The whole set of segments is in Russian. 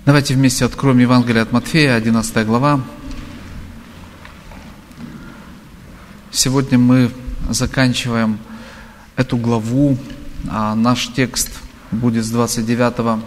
Давайте вместе откроем Евангелие от Матфея, 11 глава. Сегодня мы заканчиваем эту главу. Наш текст будет с 29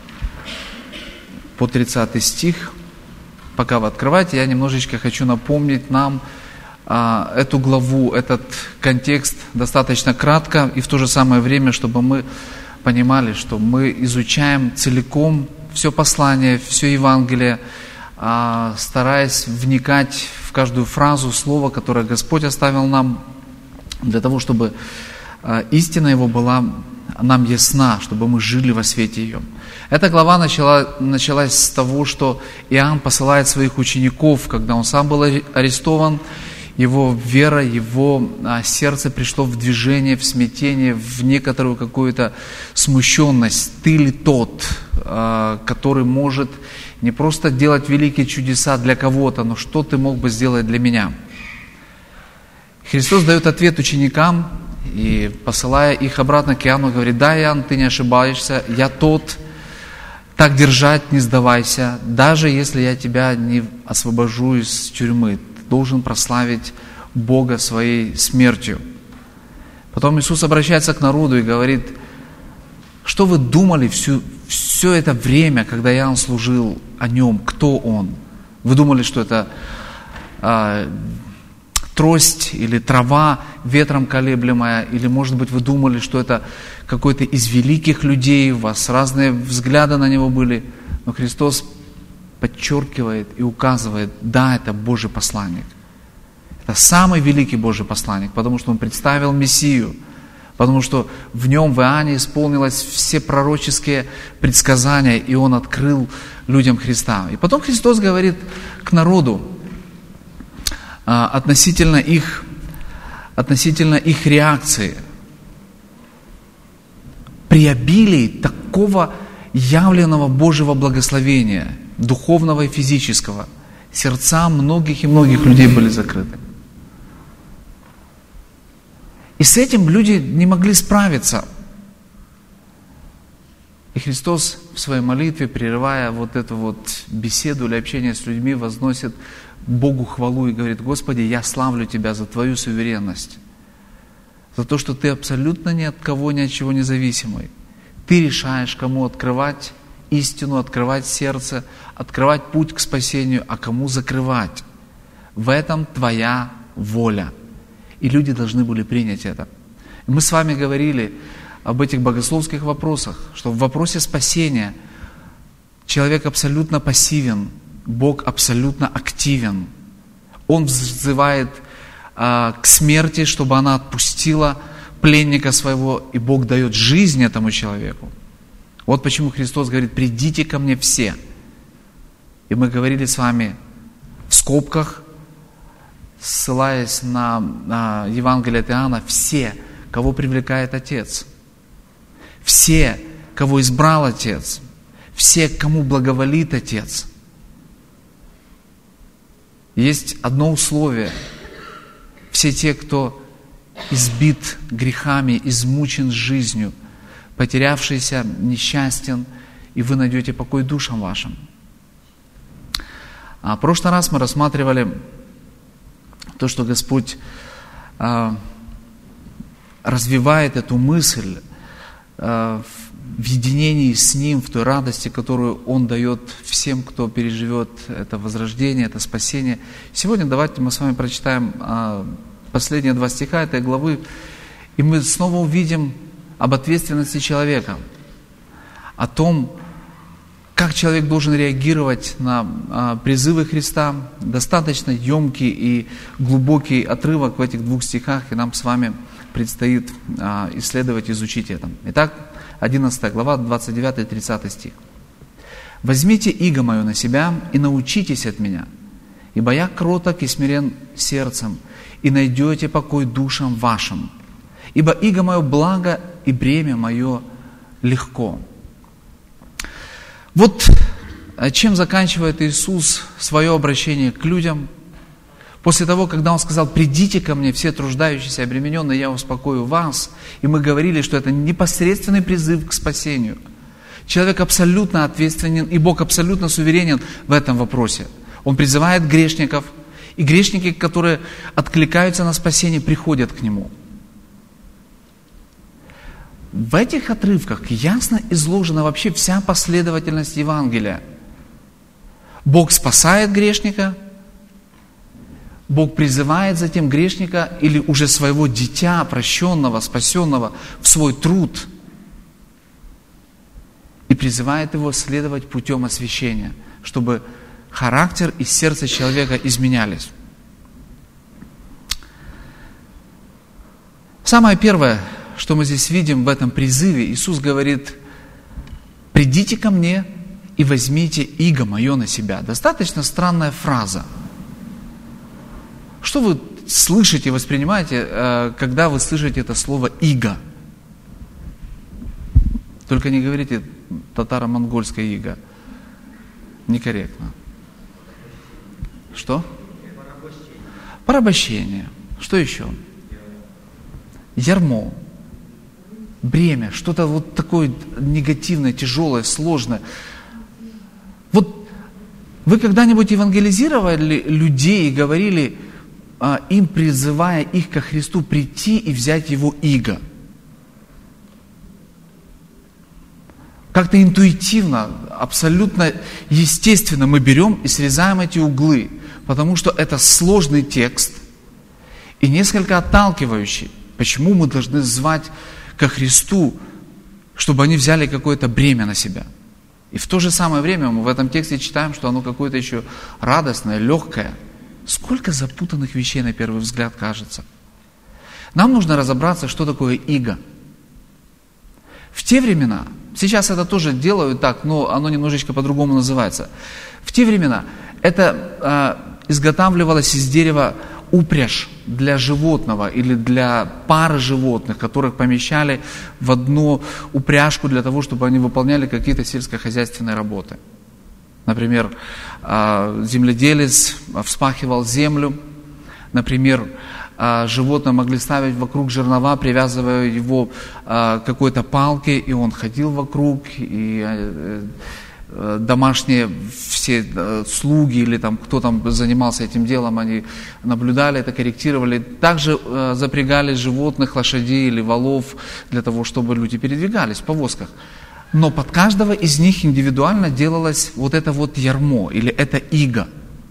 по 30 стих. Пока вы открываете, я немножечко хочу напомнить нам эту главу, этот контекст достаточно кратко и в то же самое время, чтобы мы понимали, что мы изучаем целиком все послание, все Евангелие, стараясь вникать в каждую фразу, слово, которое Господь оставил нам, для того, чтобы истина Его была нам ясна, чтобы мы жили во свете ее. Эта глава началась с того, что Иоанн посылает своих учеников, когда он сам был арестован. Его вера, его сердце пришло в движение, в смятение, в некоторую какую-то смущенность. Ты ли тот, который может не просто делать великие чудеса для кого-то, но что ты мог бы сделать для меня? Христос дает ответ ученикам и, посылая их обратно к Иоанну, говорит: да, Иоанн, ты не ошибаешься, я тот, так держать, не сдавайся, даже если я тебя не освобожу из тюрьмы. Должен прославить Бога своей смертью. Потом Иисус обращается к народу и говорит: что вы думали все это время, когда Иоанн служил о нем, кто он? Вы думали, что это трость или трава ветром колеблемая, или, может быть, вы думали, что это какой-то из великих людей, у вас разные взгляды на него были, но Христос подчеркивает и указывает: да, это Божий посланник. Это самый великий Божий посланник, потому что он представил Мессию, потому что в нем, в Иоанне, исполнилось все пророческие предсказания, и он открыл людям Христа. И потом Христос говорит к народу относительно их реакции. При обилии такого явленного Божьего благословения, духовного и физического, сердца многих и многих людей были закрыты. И с этим люди не могли справиться. И Христос в своей молитве, прерывая вот эту вот беседу или общение с людьми, возносит Богу хвалу и говорит: Господи, я славлю Тебя за Твою суверенность, за то, что Ты абсолютно ни от кого, ни от чего не зависимый. Ты решаешь, кому открывать истину, открывать сердце, открывать путь к спасению, а кому закрывать. В этом Твоя воля. И люди должны были принять это. И мы с вами говорили об этих богословских вопросах, что в вопросе спасения человек абсолютно пассивен, Бог абсолютно активен. Он взывает к смерти, чтобы она отпустила пленника своего, и Бог дает жизнь этому человеку. Вот почему Христос говорит: придите ко мне все. И мы говорили с вами в скобках, ссылаясь на Евангелие от Иоанна: все, кого привлекает Отец, все, кого избрал Отец, все, кому благоволит Отец. Есть одно условие: все те, кто избит грехами, измучен жизнью, потерявшийся, несчастен, и вы найдете покой душам вашим. В прошлый раз мы рассматривали то, что Господь развивает эту мысль в единении с Ним, в той радости, которую Он дает всем, кто переживет это возрождение, это спасение. Сегодня давайте мы с вами прочитаем последние 2 стиха этой главы, и мы снова увидим об ответственности человека, о том, как человек должен реагировать на призывы Христа. Достаточно емкий и глубокий отрывок в этих 2 стихах, и нам с вами предстоит исследовать, изучить это. Итак, 11 глава, 29 и 30 стих. «Возьмите иго мое на себя и научитесь от меня, ибо я кроток и смирен сердцем, и найдете покой душам вашим. Ибо иго мое благо, и бремя мое легко». Вот чем заканчивает Иисус свое обращение к людям. После того, когда Он сказал: «Придите ко мне, все труждающиеся и обремененные, я успокою вас». И мы говорили, что это непосредственный призыв к спасению. Человек абсолютно ответственен, и Бог абсолютно суверенен в этом вопросе. Он призывает грешников, и грешники, которые откликаются на спасение, приходят к Нему. В этих отрывках ясно изложена вообще вся последовательность Евангелия. Бог спасает грешника, Бог призывает затем грешника или уже своего дитя, прощенного, спасенного, в свой труд и призывает его следовать путем освящения, чтобы характер и сердце человека изменялись. Самое первое, что мы здесь видим в этом призыве, Иисус говорит: «Придите ко мне и возьмите иго мое на себя». Достаточно странная фраза. Что вы слышите, воспринимаете, когда вы слышите это слово «иго»? Только не говорите татаро-монгольское иго. Некорректно. Что? Порабощение. Что еще? Ярмо. Бремя. Что-то вот такое негативное, тяжелое, сложное. Вот вы когда-нибудь евангелизировали людей и говорили им, призывая их ко Христу прийти и взять Его иго? Как-то интуитивно, абсолютно естественно мы берем и срезаем эти углы, потому что это сложный текст и несколько отталкивающий. Почему мы должны звать ко Христу, чтобы они взяли какое-то бремя на себя? И в то же самое время мы в этом тексте читаем, что оно какое-то еще радостное, легкое. Сколько запутанных вещей на первый взгляд кажется. Нам нужно разобраться, что такое иго. В те времена, сейчас это тоже делают так, но оно немножечко по-другому называется. В те времена это изготавливалось из дерева упряжь для животного или для пары животных, которых помещали в одну упряжку для того, чтобы они выполняли какие-то сельскохозяйственные работы. Например, земледелец вспахивал землю, например, животное могли ставить вокруг жернова, привязывая его к какой-то палке, и он ходил вокруг, и домашние все слуги или там, кто там занимался этим делом, они наблюдали это, корректировали. Также запрягали животных, лошадей или волов для того, чтобы люди передвигались в повозках. Но под каждого из них индивидуально делалось вот это вот ярмо или это иго.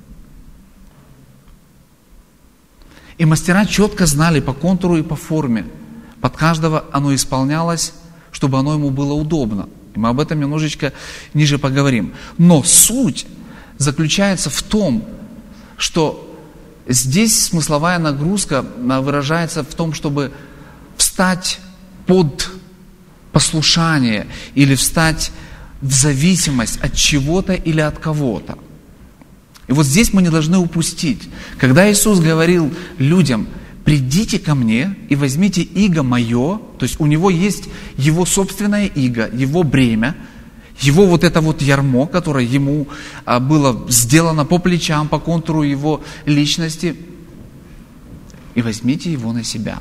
И мастера четко знали по контуру и по форме. Под каждого оно исполнялось, чтобы оно ему было удобно. И мы об этом немножечко ниже поговорим. Но суть заключается в том, что здесь смысловая нагрузка выражается в том, чтобы встать под послушание или встать в зависимость от чего-то или от кого-то. И вот здесь мы не должны упустить. Когда Иисус говорил людям: «Придите ко мне и возьмите иго мое», то есть у него есть его собственное иго, его бремя, его вот это вот ярмо, которое ему было сделано по плечам, по контуру его личности, и возьмите его на себя.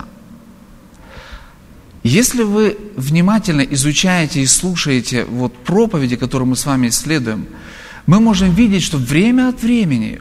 Если вы внимательно изучаете и слушаете вот проповеди, которые мы с вами исследуем, мы можем видеть, что время от времени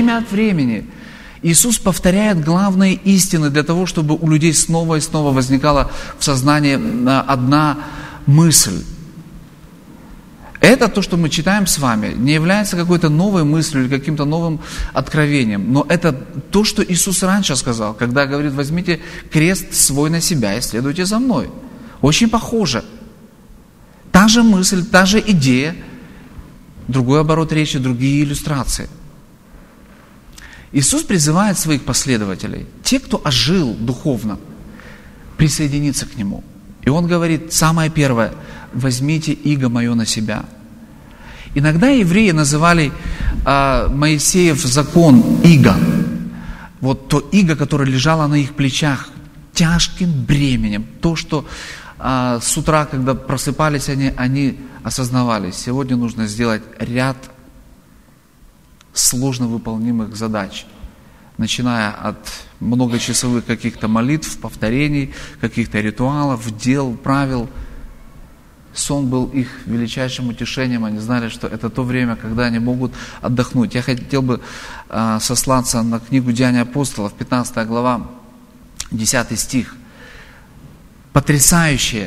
Иисус повторяет главные истины для того, чтобы у людей снова и снова возникала в сознании одна мысль. Это то, что мы читаем с вами, не является какой-то новой мыслью или каким-то новым откровением, но это то, что Иисус раньше сказал, когда говорит: «Возьмите крест свой на себя и следуйте за мной». Очень похоже. Та же мысль, та же идея, другой оборот речи, другие иллюстрации. Иисус призывает своих последователей, те, кто ожил духовно, присоединиться к Нему. И Он говорит, самое первое: возьмите иго мое на себя. Иногда евреи называли Моисеев закон иго. Вот то иго, которое лежало на их плечах, тяжким бременем. То, что с утра, когда просыпались они осознавали: сегодня нужно сделать ряд сложно выполнимых задач, начиная от многочасовых каких-то молитв, повторений, каких-то ритуалов, дел, правил. Сон был их величайшим утешением. Они знали, что это то время, когда они могут отдохнуть. Я хотел бы сослаться на книгу «Деяния апостолов», 15 глава, 10 стих. Потрясающий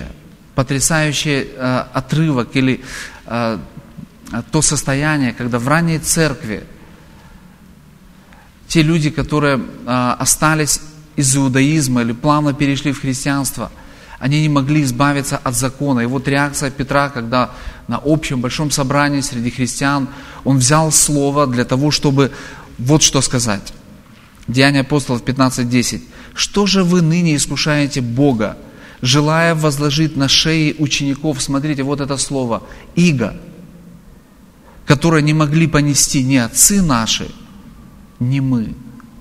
отрывок или то состояние, когда в ранней церкви те люди, которые остались из иудаизма или плавно перешли в христианство, они не могли избавиться от закона. И вот реакция Петра, когда на общем большом собрании среди христиан он взял слово для того, чтобы вот что сказать. Деяния апостолов 15:10. «Что же вы ныне искушаете Бога, желая возложить на шеи учеников», смотрите, вот это слово, «иго, которое не могли понести ни отцы наши, ни мы».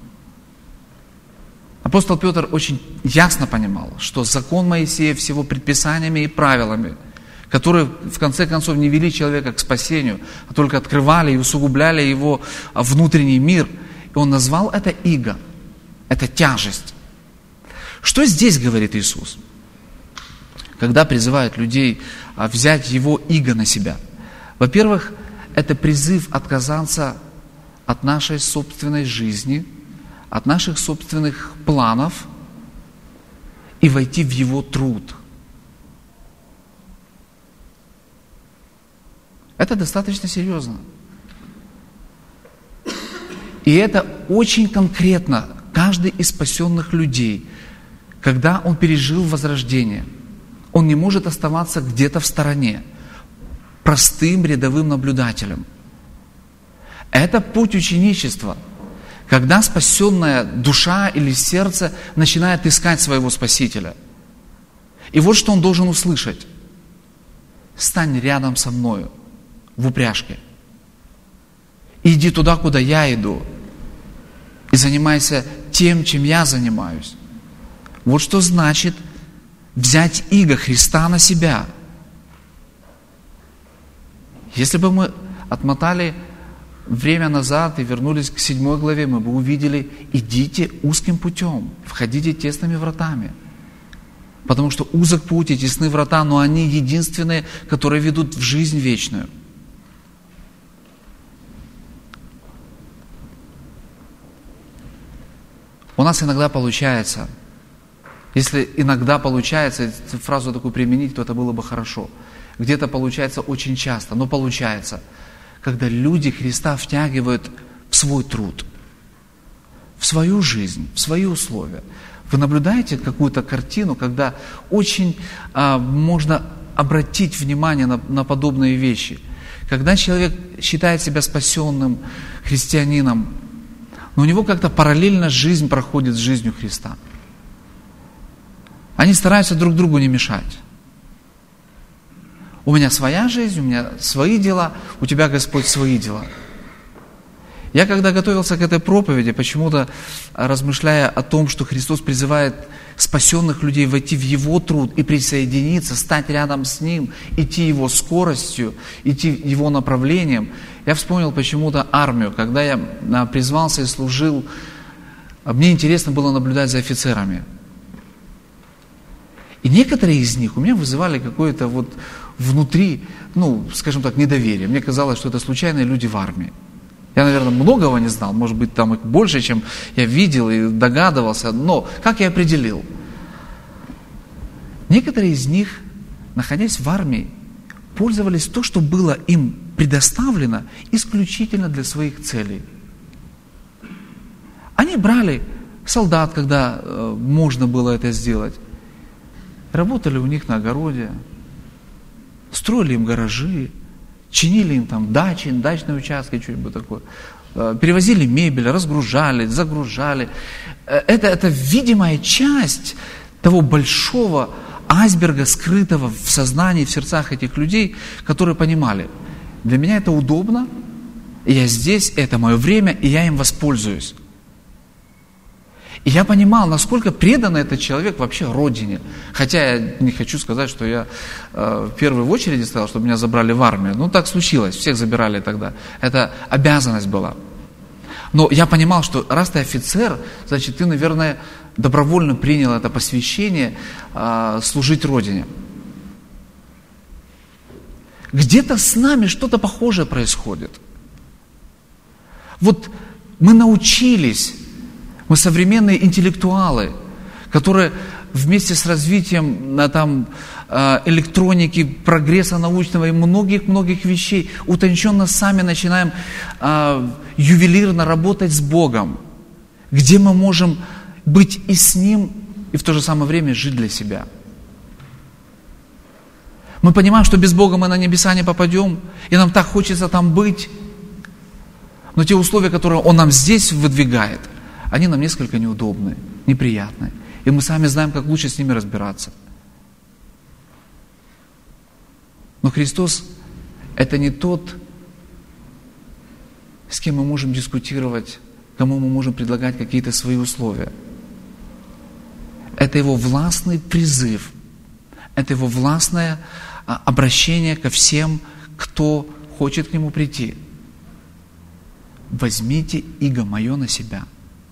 Апостол Петр очень ясно понимал, что закон Моисея с его предписаниями и правилами, которые в конце концов не вели человека к спасению, а только открывали и усугубляли его внутренний мир, и он назвал это иго, это тяжесть. Что здесь говорит Иисус, когда призывает людей взять его иго на себя? Во-первых, это призыв отказаться от нашей собственной жизни, от наших собственных планов и войти в Его труд. Это достаточно серьезно. И это очень конкретно каждый из спасенных людей, когда он пережил возрождение, он не может оставаться где-то в стороне, простым рядовым наблюдателем. Это путь ученичества, когда спасенная душа или сердце начинает искать своего Спасителя. И вот что он должен услышать. «Стань рядом со мною в упряжке. Иди туда, куда я иду. И занимайся тем, чем я занимаюсь». Вот что значит взять иго Христа на себя. Если бы мы отмотали время назад и вернулись к 7 главе, мы бы увидели: идите узким путем, входите тесными вратами. Потому что узок путь и тесны врата, но они единственные, которые ведут в жизнь вечную. У нас иногда получается, если иногда получается, эту фразу такую применить, то это было бы хорошо. Где-то получается очень часто, но получается, когда люди Христа втягивают в свой труд, в свою жизнь, в свои условия. Вы наблюдаете какую-то картину, когда очень можно обратить внимание на подобные вещи. Когда человек считает себя спасенным христианином, но у него как-то параллельно жизнь проходит с жизнью Христа. Они стараются друг другу не мешать. У меня своя жизнь, у меня свои дела, у тебя, Господь, свои дела. Я, когда готовился к этой проповеди, почему-то размышляя о том, что Христос призывает спасенных людей войти в Его труд и присоединиться, стать рядом с Ним, идти Его скоростью, идти Его направлением, я вспомнил почему-то армию. Когда я призвался и служил, мне интересно было наблюдать за офицерами. И некоторые из них у меня вызывали какое-то вот внутри, скажем так, недоверие. Мне казалось, что это случайные люди в армии. Я, наверное, многого не знал, может быть, там их больше, чем я видел и догадывался, но как я определил? Некоторые из них, находясь в армии, пользовались то, что было им предоставлено исключительно для своих целей. Они брали солдат, когда можно было это сделать, работали у них на огороде, строили им гаражи, чинили им там дачи, дачные участки, что-нибудь такое. Перевозили мебель, разгружали, загружали. Это видимая часть того большого айсберга, скрытого в сознании, в сердцах этих людей, которые понимали: для меня это удобно, я здесь, это мое время, и я им воспользуюсь. И я понимал, насколько предан этот человек вообще родине. Хотя я не хочу сказать, что я в первую очередь сказал, чтобы меня забрали в армию. Так случилось, всех забирали тогда. Это обязанность была. Но я понимал, что раз ты офицер, значит, ты, наверное, добровольно принял это посвящение служить родине. Где-то с нами что-то похожее происходит. Вот мы научились, мы современные интеллектуалы, которые вместе с развитием электроники, прогресса научного и многих вещей утонченно сами начинаем ювелирно работать с Богом, где мы можем быть и с Ним, и в то же самое время жить для себя. Мы понимаем, что без Бога мы на небеса не попадем, и нам так хочется там быть. Но те условия, которые Он нам здесь выдвигает, они нам несколько неудобны, неприятны. И мы сами знаем, как лучше с ними разбираться. Но Христос – это не тот, с кем мы можем дискутировать, кому мы можем предлагать какие-то свои условия. Это Его властный призыв, это Его властное обращение ко всем, кто хочет к Нему прийти. Возьмите иго мое на себя.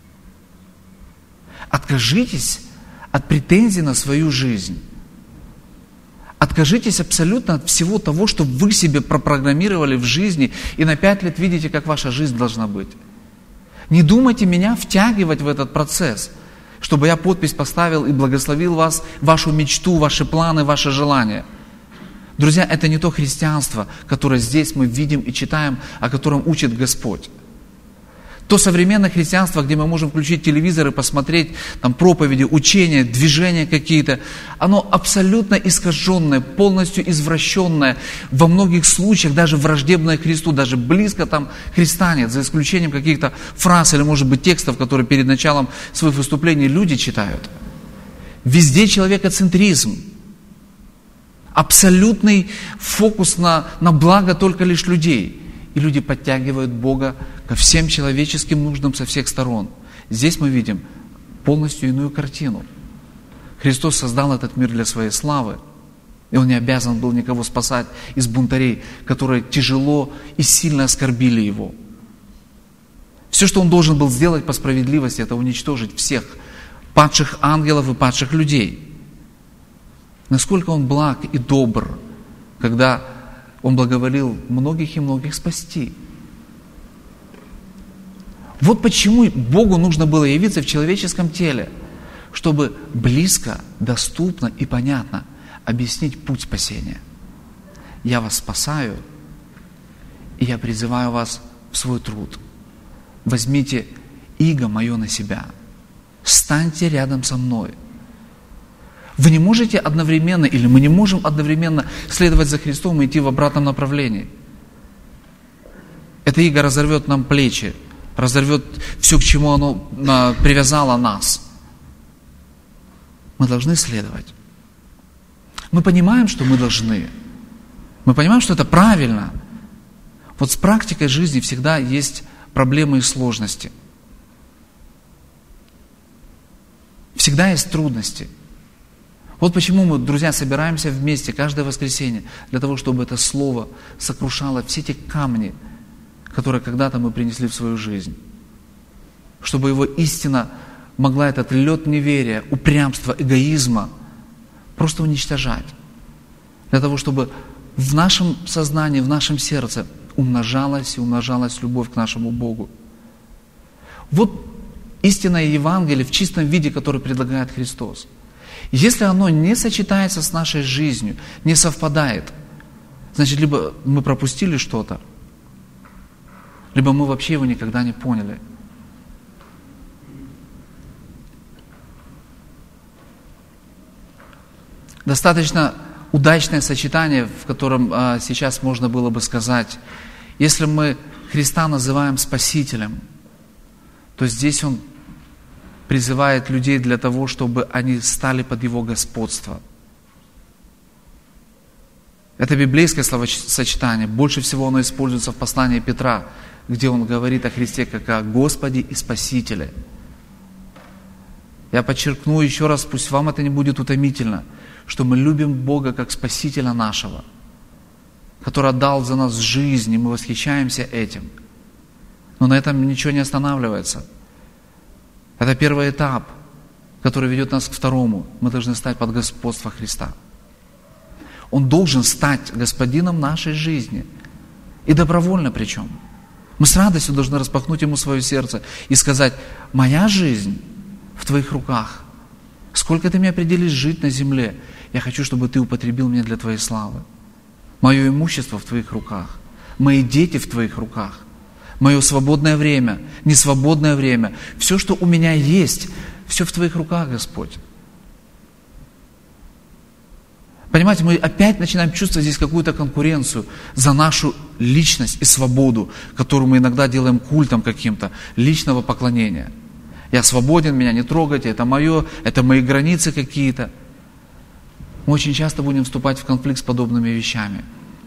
Откажитесь от претензий на свою жизнь. Откажитесь абсолютно от всего того, что вы себе пропрограммировали в жизни, и на 5 лет видите, как ваша жизнь должна быть. Не думайте меня втягивать в этот процесс, чтобы я подпись поставил и благословил вас, вашу мечту, ваши планы, ваши желания. Друзья, это не то христианство, которое здесь мы видим и читаем, о котором учит Господь. То современное христианство, где мы можем включить телевизор и посмотреть там проповеди, учения, движения какие-то, оно абсолютно искаженное, полностью извращенное, во многих случаях даже враждебное Христу, даже близко там Христа нет, за исключением каких-то фраз или, может быть, текстов, которые перед началом своих выступлений люди читают. Везде человекоцентризм, абсолютный фокус на благо только лишь людей. И люди подтягивают Бога ко всем человеческим нуждам со всех сторон. Здесь мы видим полностью иную картину. Христос создал этот мир для своей славы, и Он не обязан был никого спасать из бунтарей, которые тяжело и сильно оскорбили Его. Все, что Он должен был сделать по справедливости, это уничтожить всех падших ангелов и падших людей. Насколько Он благ и добр, когда Он благоволил многих и многих спасти. Вот почему Богу нужно было явиться в человеческом теле, чтобы близко, доступно и понятно объяснить путь спасения. Я вас спасаю, и я призываю вас в свой труд. Возьмите иго мое на себя. Станьте рядом со мной. Вы не можете одновременно, или мы не можем одновременно следовать за Христом и идти в обратном направлении. Это иго разорвет нам плечи, разорвет все, к чему оно привязало нас. Мы должны следовать. Мы понимаем, что мы должны. Мы понимаем, что это правильно. Вот с практикой жизни всегда есть проблемы и сложности. Всегда есть трудности. Вот почему мы, друзья, собираемся вместе каждое воскресенье, для того, чтобы это слово сокрушало все те камни, которые когда-то мы принесли в свою жизнь. Чтобы его истина могла этот лед неверия, упрямства, эгоизма просто уничтожать. Для того, чтобы в нашем сознании, в нашем сердце умножалась и умножалась любовь к нашему Богу. Вот истинное Евангелие в чистом виде, которое предлагает Христос. Если оно не сочетается с нашей жизнью, не совпадает, значит, либо мы пропустили что-то, либо мы вообще его никогда не поняли. Достаточно удачное сочетание, в котором сейчас можно было бы сказать, если мы Христа называем Спасителем, то здесь Он призывает людей для того, чтобы они стали под Его господство. Это библейское словосочетание. Больше всего оно используется в послании Петра, где он говорит о Христе как о Господе и Спасителе. Я подчеркну еще раз, пусть вам это не будет утомительно, что мы любим Бога как Спасителя нашего, который отдал за нас жизнь, и мы восхищаемся этим. Но на этом ничего не останавливается. Это первый этап, который ведет нас к второму. Мы должны стать под господство Христа. Он должен стать господином нашей жизни. И добровольно причем. Мы с радостью должны распахнуть Ему свое сердце и сказать: моя жизнь в Твоих руках. Сколько Ты мне определишь жить на земле, я хочу, чтобы Ты употребил меня для Твоей славы. Мое имущество в Твоих руках. Мои дети в Твоих руках. Мое свободное время, несвободное время. Все, что у меня есть, все в Твоих руках, Господь. Понимаете, мы опять начинаем чувствовать здесь какую-то конкуренцию за нашу личность и свободу, которую мы иногда делаем культом каким-то, личного поклонения. Я свободен, меня не трогайте, это мое, это мои границы какие-то. Мы очень часто будем вступать в конфликт с подобными вещами.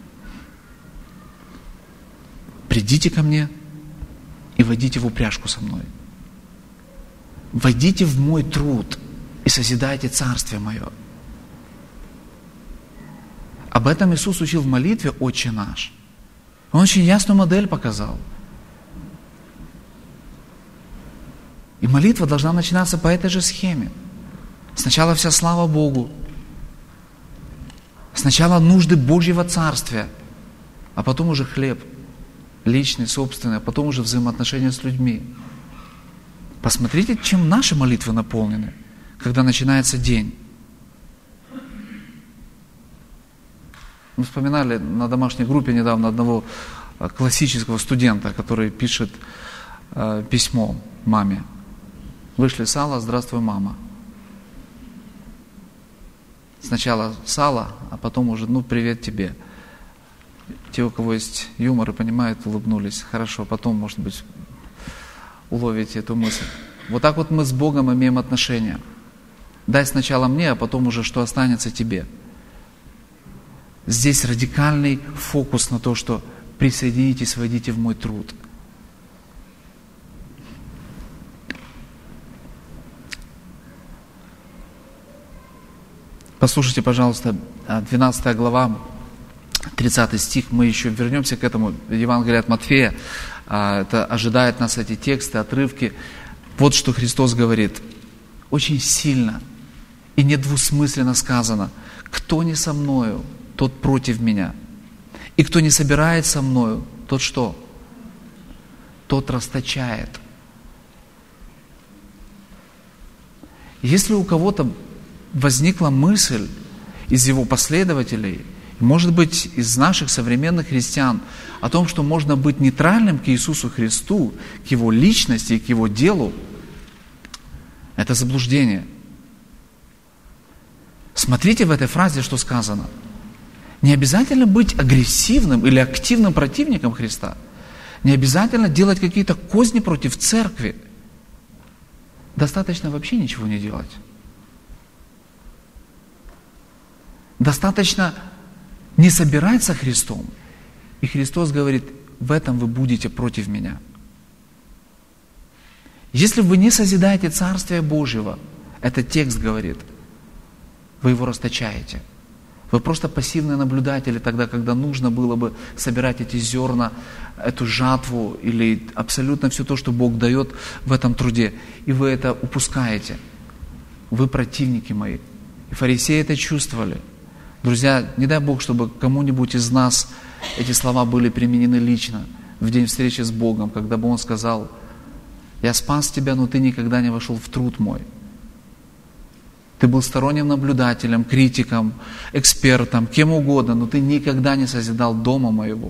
Придите ко мне и войдите в упряжку со мной. Войдите в мой труд и созидайте царствие мое. Об этом Иисус учил в молитве «Отче наш». Он очень ясную модель показал. И молитва должна начинаться по этой же схеме. Сначала вся слава Богу. Сначала нужды Божьего Царствия, а потом уже хлеб, личный, собственный, а потом уже взаимоотношения с людьми. Посмотрите, чем наши молитвы наполнены, когда начинается день. Мы вспоминали на домашней группе недавно одного классического студента, который пишет письмо маме. Вышли сало, здравствуй, мама. Сначала сало, а потом уже, привет тебе. Те, у кого есть юмор и понимают, улыбнулись. Хорошо, потом, может быть, уловите эту мысль. Вот так вот мы с Богом имеем отношения. Дай сначала мне, а потом уже что останется тебе. Здесь радикальный фокус на то, что присоединитесь, войдите в мой труд. Послушайте, пожалуйста, 12 глава, 30 стих, мы еще вернемся к этому, Евангелие от Матфея, это ожидает нас эти тексты, отрывки. Вот что Христос говорит, очень сильно и недвусмысленно сказано: кто не со мною, тот против меня. И кто не собирает со мною, тот что? Тот расточает. Если у кого-то возникла мысль из его последователей, может быть, из наших современных христиан, о том, что можно быть нейтральным к Иисусу Христу, к Его личности и к Его делу, это заблуждение. Смотрите в этой фразе, что сказано. Не обязательно быть агрессивным или активным противником Христа. Не обязательно делать какие-то козни против церкви. Достаточно вообще ничего не делать. Достаточно не собирать со Христом. И Христос говорит: в этом вы будете против меня. Если вы не созидаете Царствие Божьего, этот текст говорит, вы его расточаете. Вы просто пассивные наблюдатели тогда, когда нужно было бы собирать эти зерна, эту жатву или абсолютно все то, что Бог дает в этом труде. И вы это упускаете. Вы противники мои. И фарисеи это чувствовали. Друзья, не дай Бог, чтобы кому-нибудь из нас эти слова были применены лично в день встречи с Богом, когда бы Он сказал: «Я спас тебя, но ты никогда не вошел в труд мой». Ты был сторонним наблюдателем, критиком, экспертом, кем угодно, но ты никогда не созидал дома моего.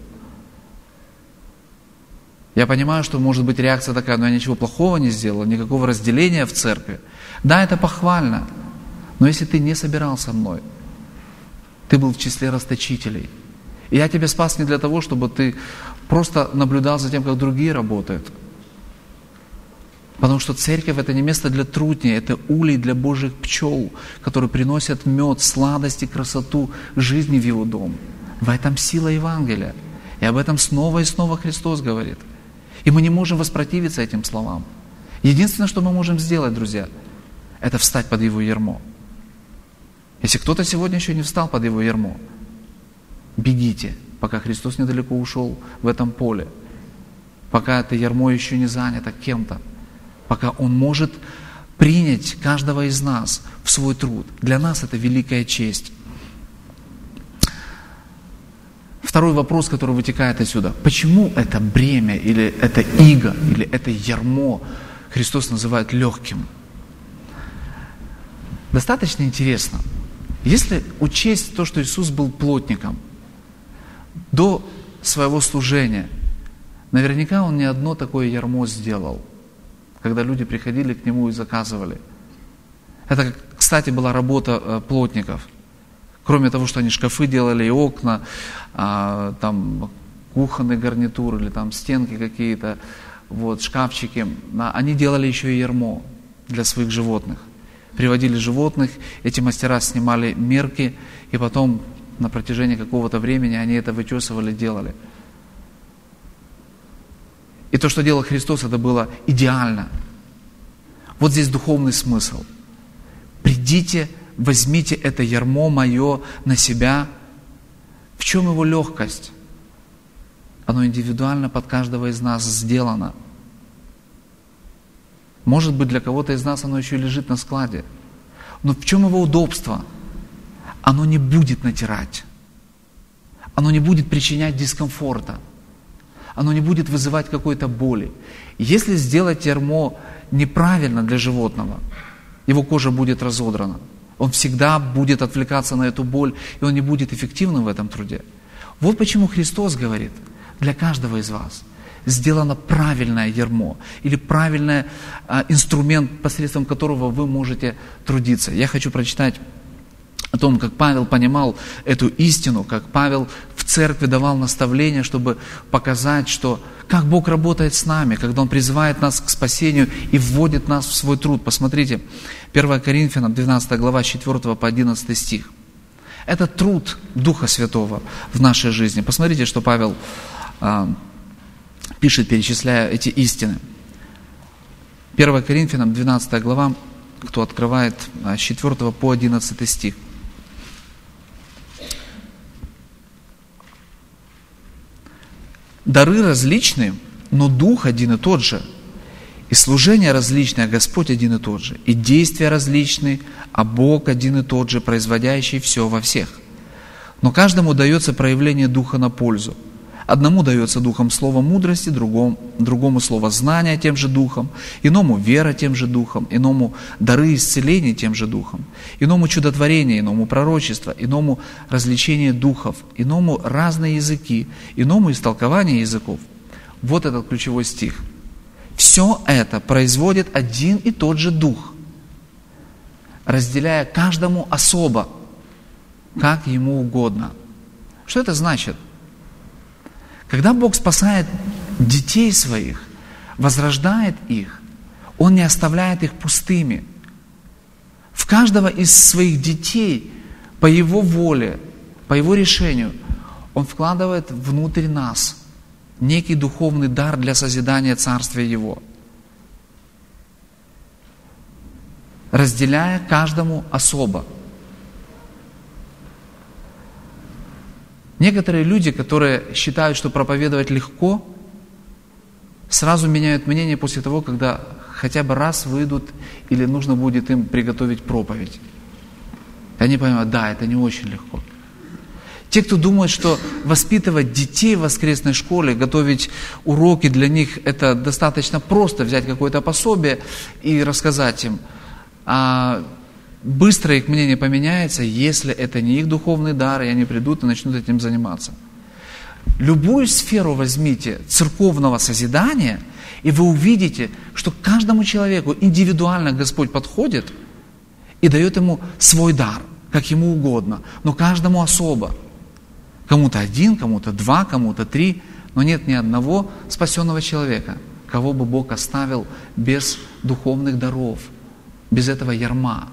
Я понимаю, что может быть реакция такая: но я ничего плохого не сделал, никакого разделения в церкви. Да, это похвально, но если ты не собирал со мной, ты был в числе расточителей. И я тебя спас не для того, чтобы ты просто наблюдал за тем, как другие работают. Потому что церковь — это не место для трутней, это улей для Божьих пчел, которые приносят мед, сладость и красоту жизни в Его дом. В этом сила Евангелия. И об этом снова и снова Христос говорит. И мы не можем воспротивиться этим словам. Единственное, что мы можем сделать, друзья, это встать под Его ярмо. Если кто-то сегодня еще не встал под Его ярмо, бегите, пока Христос недалеко ушел в этом поле, пока это ярмо еще не занято кем-то, пока Он может принять каждого из нас в свой труд. Для нас это великая честь. Второй вопрос, который вытекает отсюда. Почему это бремя, или это иго, или это ярмо Христос называет легким? Достаточно интересно. Если учесть то, что Иисус был плотником, до своего служения, наверняка Он не одно такое ярмо сделал, когда люди приходили к Нему и заказывали. Это, кстати, была работа плотников. Кроме того, что они шкафы делали и окна, там кухонный гарнитур или там стенки какие-то, вот, шкафчики, они делали еще и ярмо для своих животных. Приводили животных, эти мастера снимали мерки, и потом на протяжении какого-то времени они это вычесывали, делали. И то, что делал Христос, это было идеально. Вот здесь духовный смысл. Придите, возьмите это ярмо мое на себя. В чем его легкость? Оно индивидуально под каждого из нас сделано. Может быть, для кого-то из нас оно еще лежит на складе. Но в чем его удобство? Оно не будет натирать. Оно не будет причинять дискомфорта. Оно не будет вызывать какой-то боли. Если сделать ярмо неправильно для животного, его кожа будет разодрана. Он всегда будет отвлекаться на эту боль, и он не будет эффективным в этом труде. Вот почему Христос говорит, для каждого из вас сделано правильное ярмо или правильный инструмент, посредством которого вы можете трудиться. Я хочу прочитать о том, как Павел понимал эту истину, как Павел в церкви давал наставления, чтобы показать, что как Бог работает с нами, когда Он призывает нас к спасению и вводит нас в свой труд. Посмотрите, 1 Коринфянам, 12 глава, 4 по 11 стих. Это труд Духа Святого в нашей жизни. Посмотрите, что Павел пишет, перечисляя эти истины. 1 Коринфянам, 12 глава, кто открывает, с 4 по 11 стих. Дары различны, но Дух один и тот же. И служение различное, а Господь один и тот же. И действия различны, а Бог один и тот же, производящий все во всех. Но каждому дается проявление Духа на пользу. Одному дается Духом слово мудрости, другому слово знания тем же Духом, иному вера тем же Духом, иному дары исцеления тем же Духом, иному чудотворение, иному пророчество, иному развлечение духов, иному разные языки, иному истолкование языков. Вот этот ключевой стих. Все это производит один и тот же Дух, разделяя каждому особо, как ему угодно. Что это значит? Когда Бог спасает детей своих, возрождает их, Он не оставляет их пустыми. В каждого из своих детей, по Его воле, по Его решению, Он вкладывает внутрь нас некий духовный дар для созидания Царствия Его, разделяя каждому особо. Некоторые люди, которые считают, что проповедовать легко, сразу меняют мнение после того, когда хотя бы раз выйдут или нужно будет им приготовить проповедь. И они понимают, да, это не очень легко. Те, кто думает, что воспитывать детей в воскресной школе, готовить уроки для них, это достаточно просто, взять какое-то пособие и рассказать им. Быстро их мнение поменяется, если это не их духовный дар, и они придут и начнут этим заниматься. Любую сферу возьмите церковного созидания, и вы увидите, что каждому человеку индивидуально Господь подходит и дает ему свой дар, как ему угодно, но каждому особо. Кому-то один, кому-то два, кому-то три, но нет ни одного спасенного человека, кого бы Бог оставил без духовных даров, без этого ярма.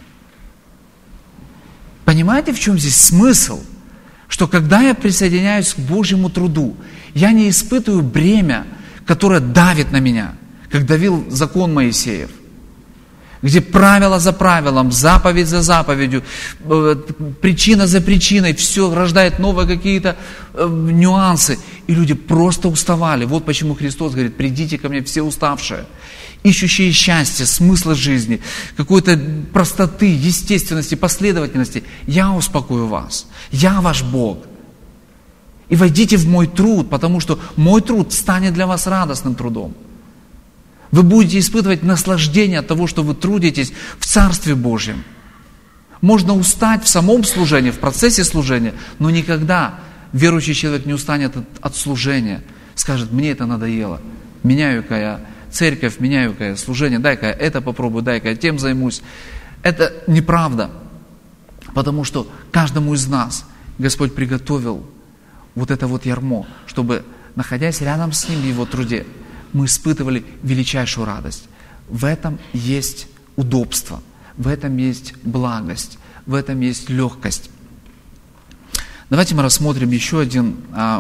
Понимаете, в чем здесь смысл? Что когда я присоединяюсь к Божьему труду, я не испытываю бремя, которое давит на меня, как давил закон Моисеев, где правило за правилом, заповедь за заповедью, причина за причиной, все рождает новые какие-то нюансы, и люди просто уставали. Вот почему Христос говорит, придите ко мне все уставшие, ищущие счастья, смысла жизни, какой-то простоты, естественности, последовательности. Я успокою вас. Я ваш Бог. И войдите в мой труд, потому что мой труд станет для вас радостным трудом. Вы будете испытывать наслаждение от того, что вы трудитесь в Царстве Божьем. Можно устать в самом служении, в процессе служения, но никогда верующий человек не устанет от служения. Скажет, мне это надоело, меняю-ка я церковь, меняю-ка я служение, дай-ка я это попробую, дай-ка я тем займусь. Это неправда, потому что каждому из нас Господь приготовил вот это вот ярмо, чтобы, находясь рядом с Ним в Его труде, мы испытывали величайшую радость. В этом есть удобство, в этом есть благость, в этом есть легкость. Давайте мы рассмотрим еще один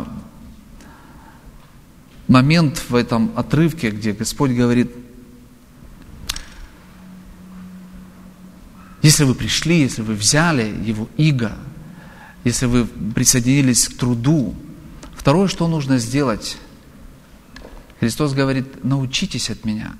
момент в этом отрывке, где Господь говорит, если вы пришли, если вы взяли Его иго, если вы присоединились к труду, второе, что нужно сделать, Христос говорит, научитесь от меня.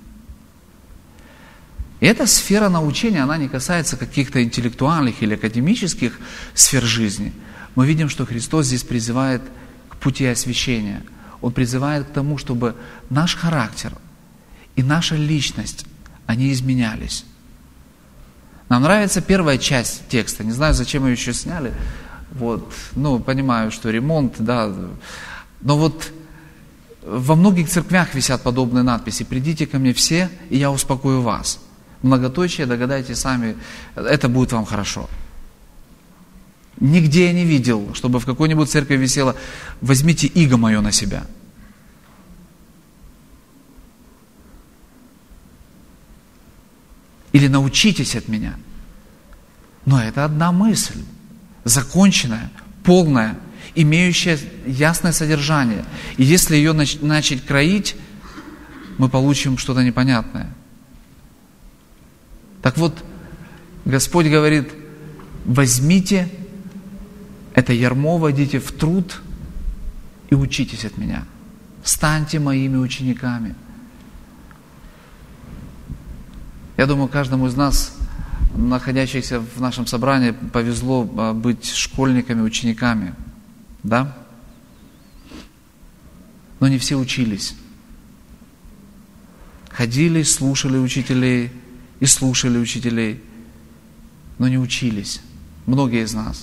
И эта сфера научения, она не касается каких-то интеллектуальных или академических сфер жизни. Мы видим, что Христос здесь призывает к пути освящения. Он призывает к тому, чтобы наш характер и наша личность, они изменялись. Нам нравится первая часть текста. Не знаю, зачем ее еще сняли. Понимаю, что ремонт, да. Но вот во многих церквях висят подобные надписи. «Придите ко мне все, и я успокою вас». Многоточие, догадайтесь сами, это будет вам хорошо. Нигде я не видел, чтобы в какой-нибудь церкви висело «возьмите иго мое на себя». Или «научитесь от меня». Но это одна мысль, законченная, полная, имеющая ясное содержание. И если ее начать кроить, мы получим что-то непонятное. Так вот, Господь говорит, возьмите это ярмо, войдите в труд и учитесь от меня. Станьте моими учениками. Я думаю, каждому из нас, находящихся в нашем собрании, повезло быть школьниками, учениками. Да? Но не все учились. Ходили, слушали учителей и слушали учителей, но не учились. Многие из нас.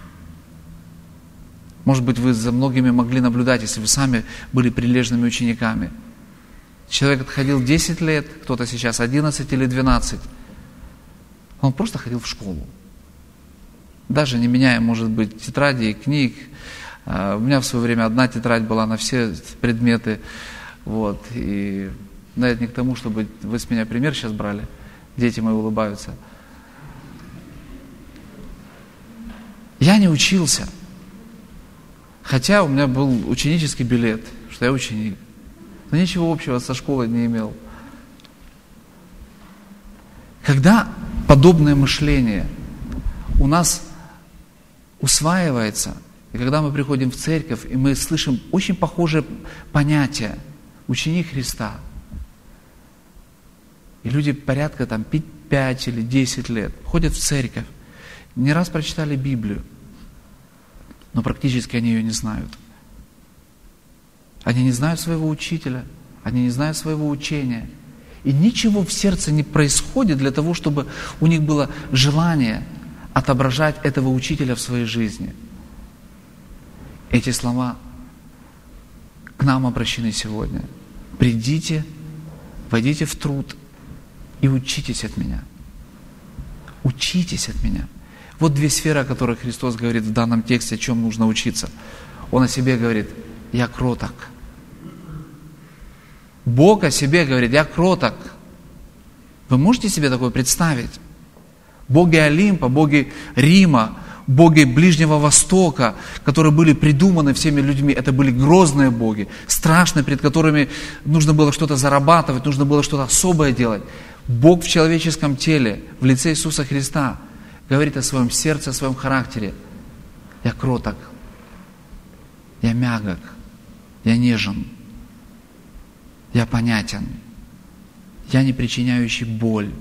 Может быть, вы за многими могли наблюдать, если вы сами были прилежными учениками. Человек отходил 10 лет, кто-то сейчас 11 или 12. Он просто ходил в школу. Даже не меняя, может быть, тетради, книг. У меня в свое время одна тетрадь была на все предметы. И это не к тому, чтобы вы с меня пример сейчас брали. Дети мои улыбаются. Я не учился. Хотя у меня был ученический билет, что я ученик. Но ничего общего со школой не имел. Когда подобное мышление у нас усваивается, и когда мы приходим в церковь, и мы слышим очень похожее понятие «ученик Христа», и люди порядка 5 или 10 лет ходят в церковь, не раз прочитали Библию, но практически они ее не знают. Они не знают своего учителя, они не знают своего учения. И ничего в сердце не происходит для того, чтобы у них было желание отображать этого учителя в своей жизни. Эти слова к нам обращены сегодня. Придите, войдите в труд и учитесь от меня. Учитесь от меня. Вот две сферы, о которых Христос говорит в данном тексте, о чем нужно учиться. Он о себе говорит, я кроток. Бог о себе говорит, я кроток. Вы можете себе такое представить? Боги Олимпа, боги Рима, боги Ближнего Востока, которые были придуманы всеми людьми, это были грозные боги, страшные, перед которыми нужно было что-то зарабатывать, нужно было что-то особое делать. Бог в человеческом теле, в лице Иисуса Христа, говорит о своем сердце, о своем характере. Я кроток, я мягок, я нежен, я понятен, я не причиняющий боль.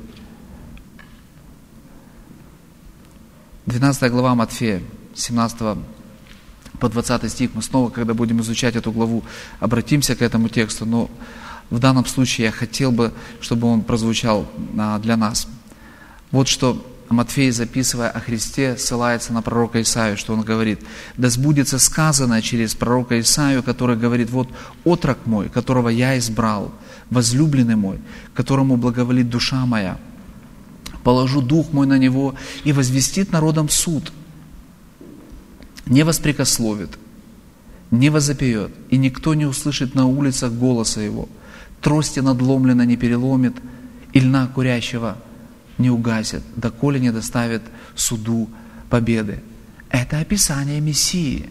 12 глава Матфея, 17 по 20 стих. Мы снова, когда будем изучать эту главу, обратимся к этому тексту, но в данном случае я хотел бы, чтобы он прозвучал для нас. Вот что Матфей, записывая о Христе, ссылается на пророка Исаию, что он говорит: «Да сбудется сказанное через пророка Исаию, который говорит: вот отрок мой, которого я избрал, возлюбленный мой, которому благоволит душа моя. Положу дух мой на него и возвестит народам суд. Не воспрекословит, не возопьет, и никто не услышит на улицах голоса его. Трости надломлено не переломит, и льна курящего не угасит, доколе не доставит суду победы». Это описание Мессии.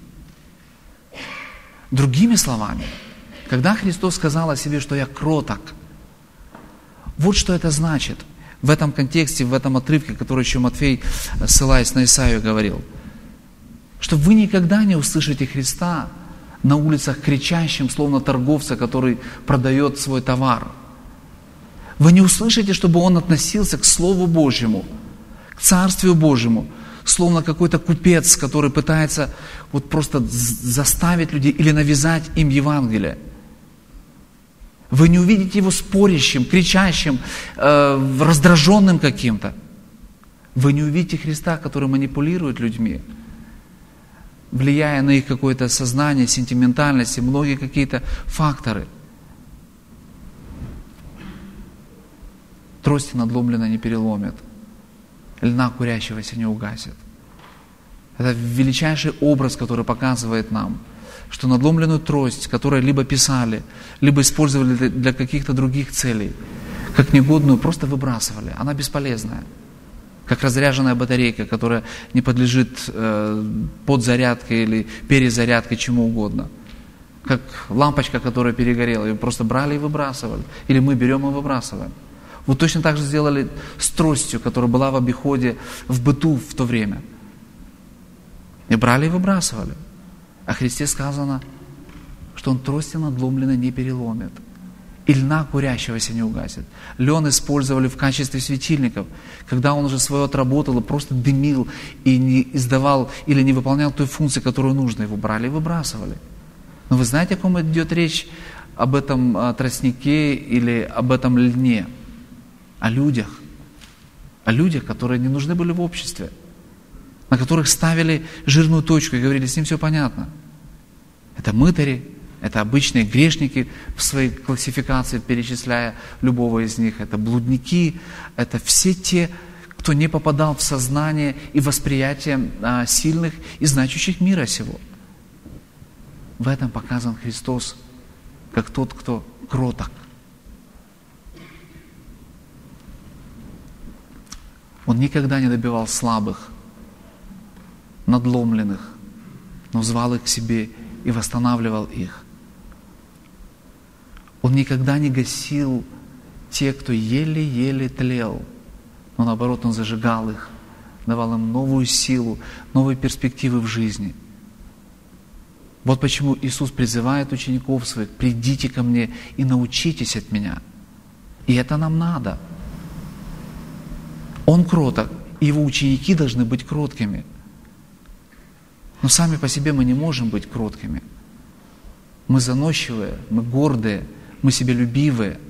Другими словами, когда Христос сказал о себе, что «я кроток», вот что это значит. В этом контексте, в этом отрывке, который еще Матфей, ссылаясь на Исаию, говорил, что вы никогда не услышите Христа на улицах кричащим, словно торговца, который продает свой товар. Вы не услышите, чтобы он относился к Слову Божьему, к Царствию Божьему, словно какой-то купец, который пытается вот просто заставить людей или навязать им Евангелие. Вы не увидите его спорящим, кричащим, раздраженным каким-то. Вы не увидите Христа, который манипулирует людьми, влияя на их какое-то сознание, сентиментальность и многие какие-то факторы. Трости надломлено не переломит, льна курящегося не угасит. Это величайший образ, который показывает нам, что надломленную трость, которую либо писали, либо использовали для каких-то других целей, как негодную, просто выбрасывали. Она бесполезная. Как разряженная батарейка, которая не подлежит подзарядке или перезарядке, чему угодно. Как лампочка, которая перегорела, ее просто брали и выбрасывали. Или мы берем и выбрасываем. Вот точно так же сделали с тростью, которая была в обиходе, в быту в то время. И брали и выбрасывали. О Христе сказано, что Он трости надломленно не переломит, и льна курящегося не угасит. Лен использовали в качестве светильников, когда он уже свое отработал и просто дымил, и не издавал или не выполнял той функции, которую нужно. Его брали и выбрасывали. Но вы знаете, о ком идет речь? Об этом тростнике или об этом льне? О людях, которые не нужны были в обществе, на которых ставили жирную точку и говорили: с ним все понятно. Это мытари, это обычные грешники в своей классификации, перечисляя любого из них. Это блудники, это все те, кто не попадал в сознание и восприятие сильных и значущих мира сего. В этом показан Христос как тот, кто кроток. Он никогда не добивал слабых, надломленных, но звал их к себе и восстанавливал их. Он никогда не гасил тех, кто еле-еле тлел, но наоборот, Он зажигал их, давал им новую силу, новые перспективы в жизни. Вот почему Иисус призывает учеников своих: придите ко мне и научитесь от меня. И это нам надо. Он кроток, и Его ученики должны быть кроткими. Но сами по себе мы не можем быть кроткими. Мы заносчивые, мы гордые, мы себелюбивые,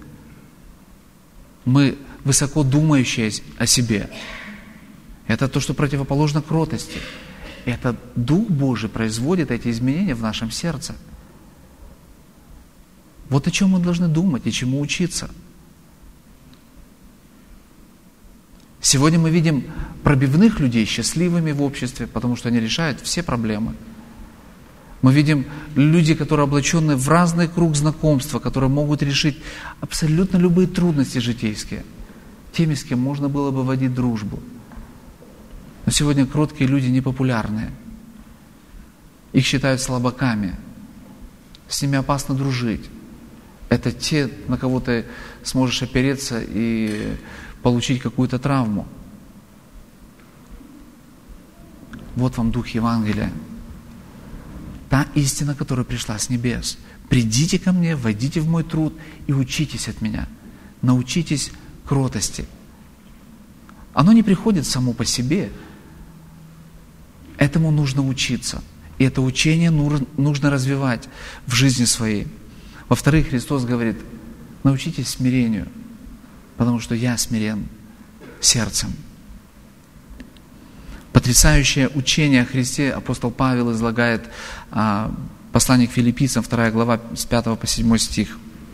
мы высоко думающие о себе. Это то, что противоположно кротости. Это Дух Божий производит эти изменения в нашем сердце. Вот о чем мы должны думать и чему учиться. Сегодня мы видим пробивных людей счастливыми в обществе, потому что они решают все проблемы. Мы видим людей, которые облачены в разный круг знакомства, которые могут решить абсолютно любые трудности житейские. Теми, с кем можно было бы водить дружбу. Но сегодня кроткие люди непопулярные. Их считают слабаками. С ними опасно дружить. Это те, на кого ты сможешь опереться и получить какую-то травму. Вот вам дух Евангелия. Та истина, которая пришла с небес. Придите ко мне, войдите в мой труд и учитесь от меня. Научитесь кротости. Оно не приходит само по себе. Этому нужно учиться. И это учение нужно развивать в жизни своей. Во-вторых, Христос говорит, научитесь смирению, потому что я смирен сердцем. Потрясающее учение о Христе апостол Павел излагает послание к Филиппийцам, 2 глава, с 5 по 7 стих.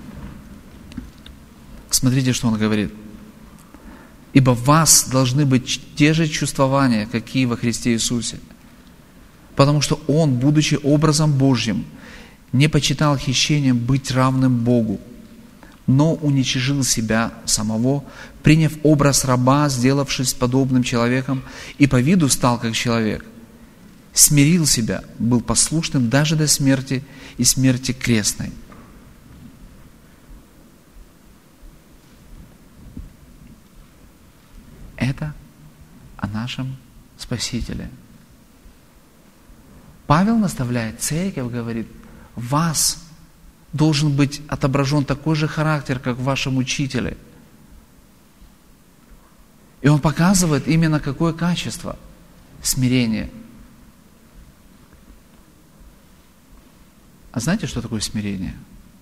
Смотрите, что он говорит. «Ибо в вас должны быть те же чувствования, какие во Христе Иисусе. Потому что Он, будучи образом Божьим, не почитал хищением быть равным Богу, но уничижил себя самого, приняв образ раба, сделавшись подобным человеком, и по виду стал как человек. Смирил себя, был послушным даже до смерти и смерти крестной». Это о нашем Спасителе. Павел наставляет церковь, говорит, в вас должен быть отображен такой же характер, как в вашем учителе. И он показывает именно какое качество – смирение. А знаете, что такое смирение?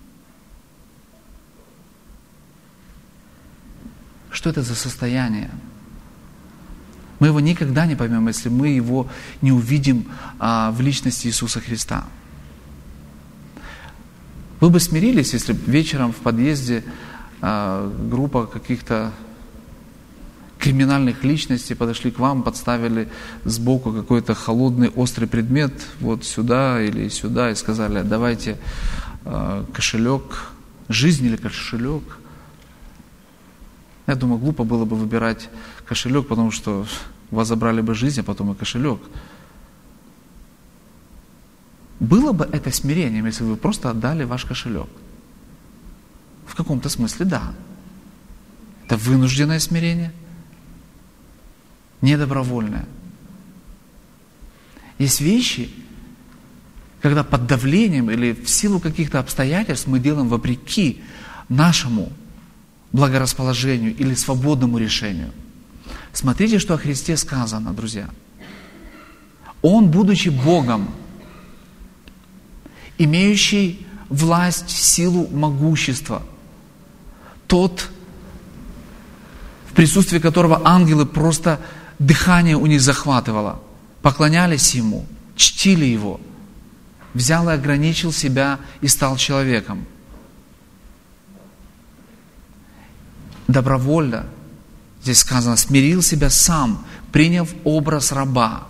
Что это за состояние? Мы его никогда не поймем, если мы его не увидим в личности Иисуса Христа. Вы бы смирились, если бы вечером в подъезде группа каких-то криминальных личностей подошли к вам, подставили сбоку какой-то холодный, острый предмет, вот сюда или сюда, и сказали, давайте кошелек, жизнь или кошелек. Я думаю, глупо было бы выбирать кошелек, потому что у вас забрали бы жизнь, а потом и кошелек. Было бы это смирением, если бы вы просто отдали ваш кошелек? В каком-то смысле да. Это вынужденное смирение, не добровольное. Есть вещи, когда под давлением или в силу каких-то обстоятельств мы делаем вопреки нашему благорасположению или свободному решению. Смотрите, что о Христе сказано, друзья. Он, будучи Богом, имеющий власть, силу, могущество, тот, в присутствии которого ангелы просто дыхание у них захватывало, поклонялись Ему, чтили Его, взял и ограничил себя и стал человеком. Добровольно, здесь сказано, смирил себя сам, приняв образ раба.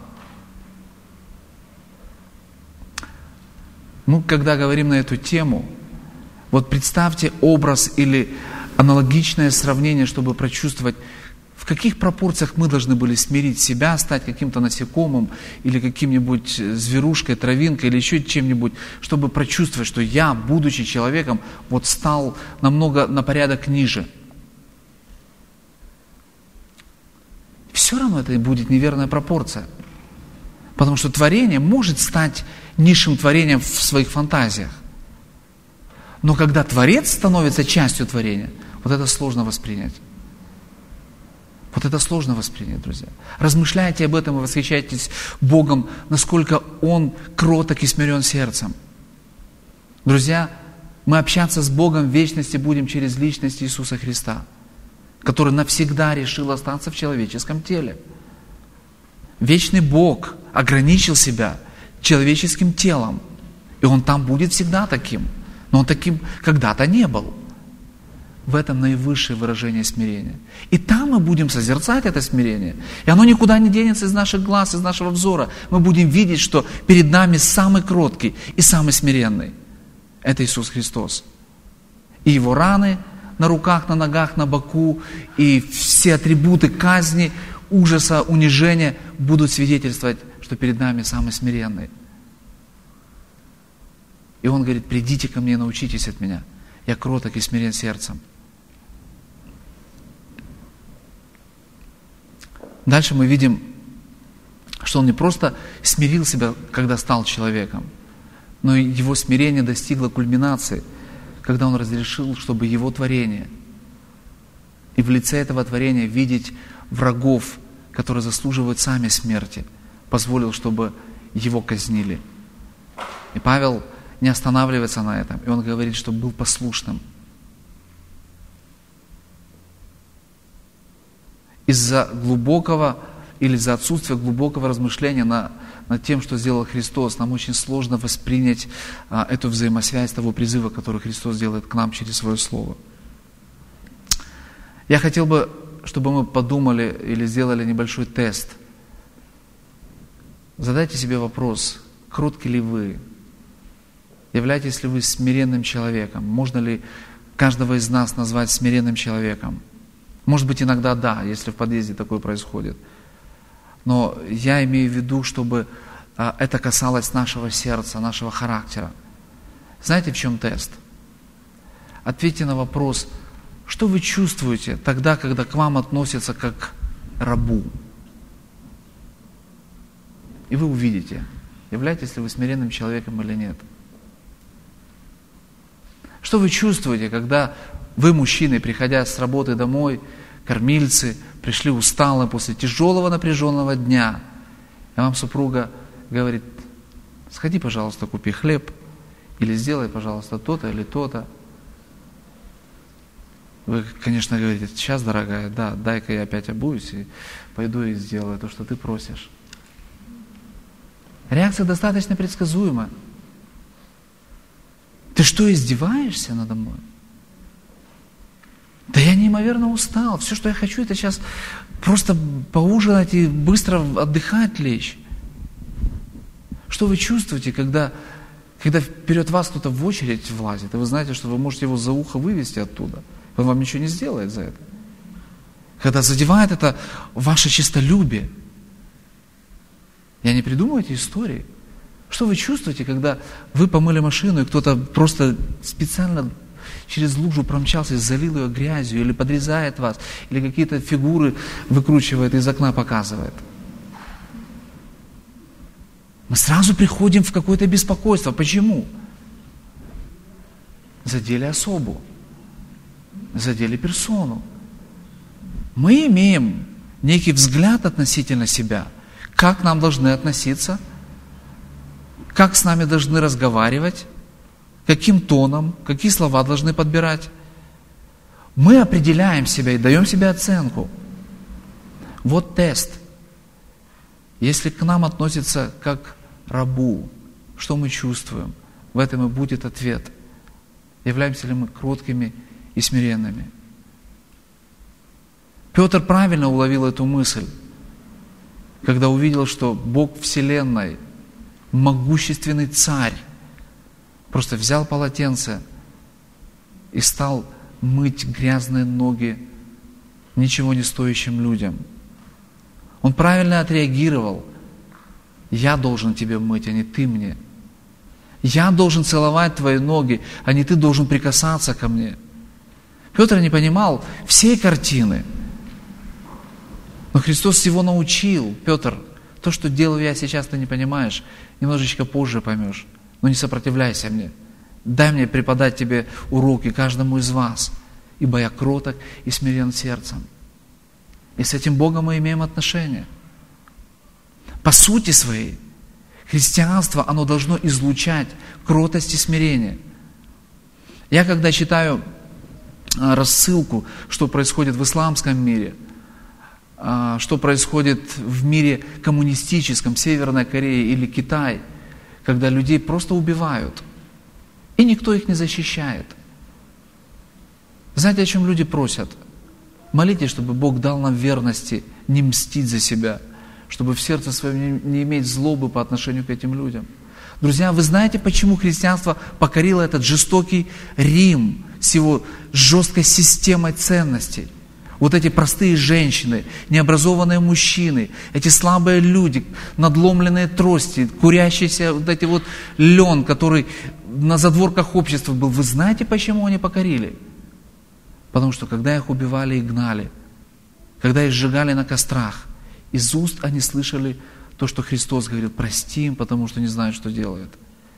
Мы, когда говорим на эту тему, вот представьте образ или аналогичное сравнение, чтобы прочувствовать, в каких пропорциях мы должны были смирить себя, стать каким-то насекомым или каким-нибудь зверушкой, травинкой или еще чем-нибудь, чтобы прочувствовать, что я, будучи человеком, вот стал намного на порядок ниже. Все равно это будет неверная пропорция. Потому что творение может стать низшим творением в своих фантазиях. Но когда Творец становится частью творения, вот это сложно воспринять. Вот это сложно воспринять, друзья. Размышляйте об этом и восхищайтесь Богом, насколько Он кроток и смирен сердцем. Друзья, мы общаться с Богом в вечности будем через личность Иисуса Христа, который навсегда решил остаться в человеческом теле. Вечный Бог ограничил себя человеческим телом, и Он там будет всегда таким. Но Он таким когда-то не был. В этом наивысшее выражение смирения. И там мы будем созерцать это смирение. И оно никуда не денется из наших глаз, из нашего взора. Мы будем видеть, что перед нами самый кроткий и самый смиренный. Это Иисус Христос. И Его раны на руках, на ногах, на боку, и все атрибуты казни, ужаса, унижения будут свидетельствовать, что перед нами самый смиренный. И Он говорит, придите ко мне, научитесь от меня. Я кроток и смирен сердцем. Дальше мы видим, что Он не просто смирил себя, когда стал человеком, но и Его смирение достигло кульминации, когда Он разрешил, чтобы Его творение и в лице этого творения видеть врагов, которые заслуживают сами смерти, позволил, чтобы Его казнили И Павел не останавливается на этом. И он говорит, что был послушным. Из-за глубокого или из-за отсутствия глубокого размышления над тем, что сделал Христос, нам очень сложно воспринять эту взаимосвязь того призыва, который Христос делает к нам через Свое Слово. Я хотел бы, чтобы мы подумали или сделали небольшой тест. Задайте себе вопрос, кротки ли вы? Являетесь ли вы смиренным человеком? Можно ли каждого из нас назвать смиренным человеком? Может быть, иногда да, если в подъезде такое происходит. Но я имею в виду, чтобы это касалось нашего сердца, нашего характера. Знаете, в чем тест? Ответьте на вопрос, что вы чувствуете тогда, когда к вам относятся как к рабу? И вы увидите, являетесь ли вы смиренным человеком или нет. Что вы чувствуете, когда вы, мужчины, приходя с работы домой, кормильцы, пришли усталые после тяжелого напряженного дня, и вам супруга говорит: сходи, пожалуйста, купи хлеб, или сделай, пожалуйста, то-то или то-то. Вы, конечно, говорите: сейчас, дорогая, да, дай-ка я опять обуюсь и пойду и сделаю то, что ты просишь. Реакция достаточно предсказуема. Ты что, издеваешься надо мной? Да я неимоверно устал. Все, что я хочу, это сейчас просто поужинать и быстро отдыхать лечь. Что вы чувствуете, когда вперед вас кто-то в очередь влазит, и вы знаете, что вы можете его за ухо вывести оттуда? Он вам ничего не сделает за это. Когда задевает это ваше честолюбие. Я не придумываю эти истории. Что вы чувствуете, когда вы помыли машину, и кто-то просто специально через лужу промчался и залил ее грязью, или подрезает вас, или какие-то фигуры выкручивает, из окна показывает? Мы сразу приходим в какое-то беспокойство. Почему? Задели особу, задели персону. Мы имеем некий взгляд относительно себя, как нам должны относиться, как с нами должны разговаривать, каким тоном, какие слова должны подбирать. Мы определяем себя и даем себе оценку. Вот тест. Если к нам относятся как к рабу, что мы чувствуем? В этом и будет ответ. Являемся ли мы кроткими и смиренными? Петр правильно уловил эту мысль, когда увидел, что Бог Вселенной, могущественный царь, просто взял полотенце и стал мыть грязные ноги ничего не стоящим людям. Он правильно отреагировал. Я должен тебе мыть, а не ты мне. Я должен целовать твои ноги, а не ты должен прикасаться ко мне. Петр не понимал всей картины. Но Христос его научил. Петр, то, что делаю я сейчас, ты не понимаешь, немножечко позже поймешь. Но не сопротивляйся мне. Дай мне преподать тебе уроки каждому из вас, ибо я кроток и смирен сердцем. И с этим Богом мы имеем отношение. По сути своей, христианство, оно должно излучать кротость и смирение. Я когда читаю рассылку, что происходит в исламском мире, что происходит в мире коммунистическом, Северной Корее или Китай, когда людей просто убивают, и никто их не защищает. Знаете, о чем люди просят? Молитесь, чтобы Бог дал нам верности не мстить за себя, чтобы в сердце своем не иметь злобы по отношению к этим людям. Друзья, вы знаете, почему христианство покорило этот жестокий Рим с его жесткой системой ценностей? Вот эти простые женщины, необразованные мужчины, эти слабые люди, надломленные трости, курящийся вот эти вот лен, который на задворках общества был. Вы знаете, почему они покорили? Потому что когда их убивали и гнали, когда их сжигали на кострах, из уст они слышали то, что Христос говорит: прости им, потому что не знают, что делают.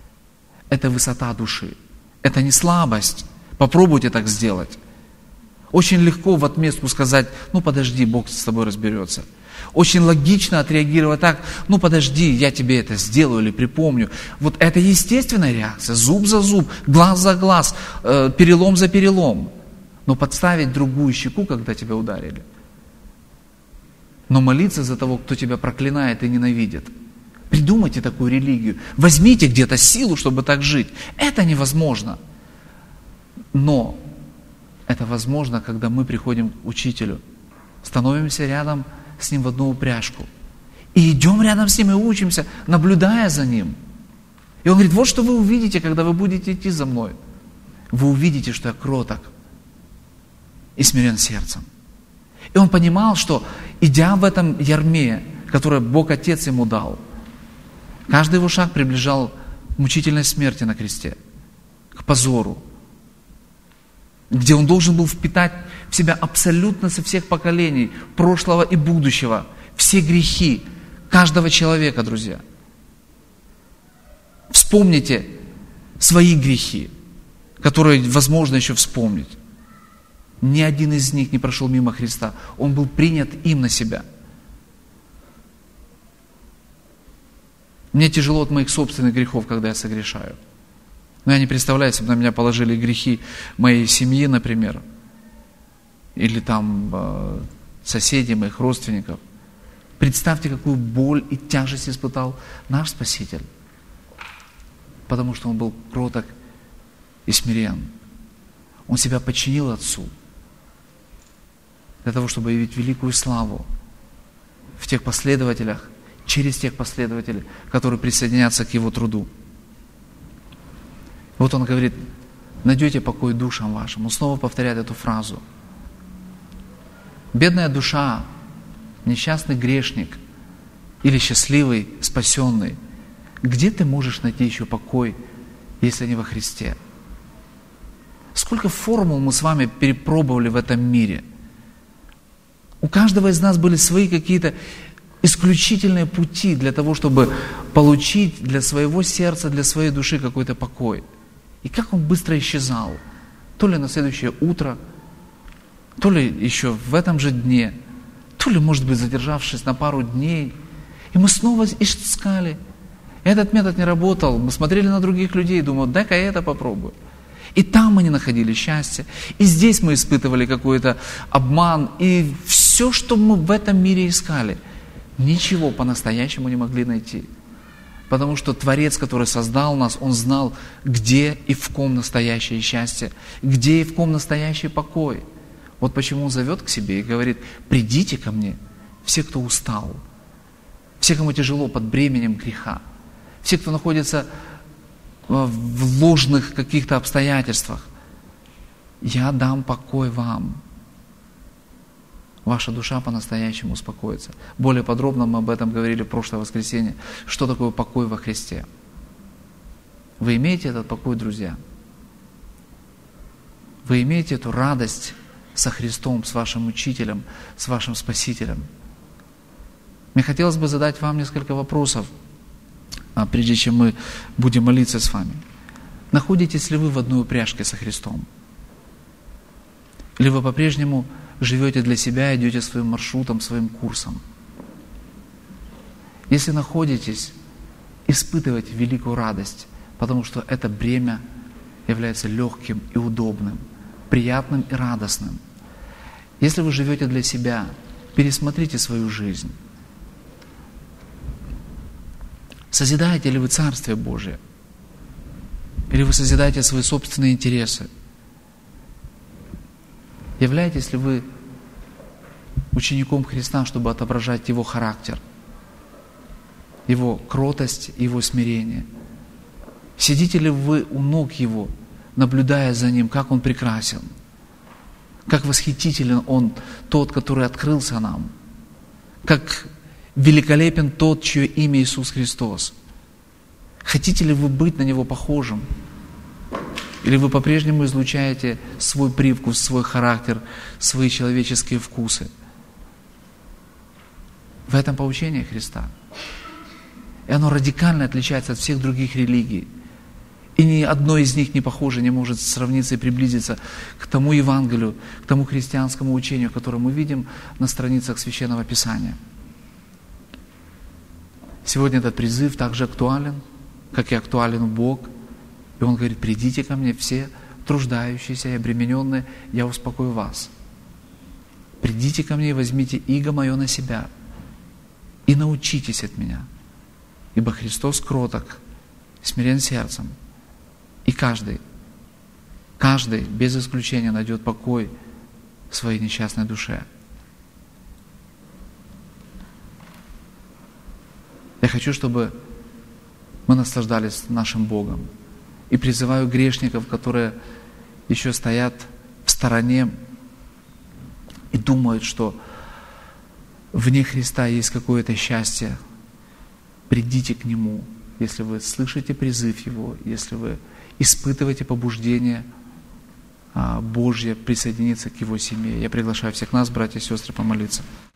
Это высота души. Это не слабость. Попробуйте так сделать. Очень легко в отместку сказать: ну подожди, Бог с тобой разберется. Очень логично отреагировать так: ну подожди, я тебе это сделаю или припомню. Вот это естественная реакция, зуб за зуб, глаз за глаз, перелом за перелом. Но подставить другую щеку, когда тебя ударили. Но молиться за того, кто тебя проклинает и ненавидит. Придумайте такую религию. Возьмите где-то силу, чтобы так жить. Это невозможно. Но это возможно, когда мы приходим к учителю, становимся рядом с ним в одну упряжку. И идем рядом с ним и учимся, наблюдая за ним. И он говорит: вот что вы увидите, когда вы будете идти за мной. Вы увидите, что я кроток и смирен сердцем. И он понимал, что, идя в этом ярме, которое Бог Отец ему дал, каждый его шаг приближал к мучительной смерти на кресте, к позору, где он должен был впитать в себя абсолютно со всех поколений, прошлого и будущего, все грехи каждого человека, друзья. Вспомните свои грехи, которые возможно еще вспомнить. Ни один из них не прошел мимо Христа. Он был принят им на себя. Мне тяжело от моих собственных грехов, когда я согрешаю. Но я не представляю, если бы на меня положили грехи моей семьи, например, или там соседей, моих родственников. Представьте, какую боль и тяжесть испытал наш Спаситель. Потому что Он был кроток и смирен. Он себя подчинил Отцу для того, чтобы явить великую славу в тех последователях, через тех последователей, которые присоединятся к Его труду. Вот Он говорит: найдете покой душам вашим. Он снова повторяет эту фразу. Бедная душа, несчастный грешник или счастливый, спасенный, где ты можешь найти еще покой, если не во Христе? Сколько формул мы с вами перепробовали в этом мире. У каждого из нас были свои какие-то исключительные пути для того, чтобы получить для своего сердца, для своей души какой-то покой. И как он быстро исчезал. То ли на следующее утро, то ли еще в этом же дне, то ли, может быть, задержавшись на пару дней. И мы снова искали. Этот метод не работал. Мы смотрели на других людей и думали: дай-ка я это попробую. И там мы не находили счастья. И здесь мы испытывали какой-то обман. И все, что мы в этом мире искали, ничего по-настоящему не могли найти. Потому что Творец, который создал нас, Он знал, где и в ком настоящее счастье, где и в ком настоящий покой. Вот почему Он зовет к себе и говорит: придите ко мне, все, кто устал, все, кому тяжело под бременем греха, все, кто находится в ложных каких-то обстоятельствах. Я дам покой вам. Ваша душа по-настоящему успокоится. Более подробно мы об этом говорили в прошлое воскресенье. Что такое покой во Христе? Вы имеете этот покой, друзья? Вы имеете эту радость со Христом, с вашим Учителем, с вашим Спасителем? Мне хотелось бы задать вам несколько вопросов, прежде чем мы будем молиться с вами. Находитесь ли вы в одной упряжке со Христом? Или вы по-прежнему живете для себя, идете своим маршрутом, своим курсом? Если находитесь, испытывайте великую радость, потому что это бремя является легким и удобным, приятным и радостным. Если вы живете для себя, пересмотрите свою жизнь. Созидаете ли вы Царствие Божие? Или вы созидаете свои собственные интересы? Являетесь ли вы учеником Христа, чтобы отображать Его характер, Его кротость, Его смирение? Сидите ли вы у ног Его, наблюдая за Ним, как Он прекрасен, как восхитителен Он, тот, который открылся нам, как великолепен тот, чье имя Иисус Христос? Хотите ли вы быть на Него похожим? Или вы по-прежнему излучаете свой привкус, свой характер, свои человеческие вкусы? В этом поучение Христа. И оно радикально отличается от всех других религий. И ни одно из них не похоже, не может сравниться и приблизиться к тому Евангелию, к тому христианскому учению, которое мы видим на страницах Священного Писания. Сегодня этот призыв также актуален, как и актуален Бог. И Он говорит: придите ко мне все труждающиеся и обремененные, я успокою вас. Придите ко мне и возьмите иго мое на себя, и научитесь от меня, ибо Христос кроток, смирен сердцем, и каждый без исключения найдет покой в своей несчастной душе. Я хочу, чтобы мы наслаждались нашим Богом. И призываю грешников, которые еще стоят в стороне и думают, что вне Христа есть какое-то счастье. Придите к Нему, если вы слышите призыв Его, если вы испытываете побуждение Божье присоединиться к Его семье. Я приглашаю всех нас, братья и сестры, помолиться.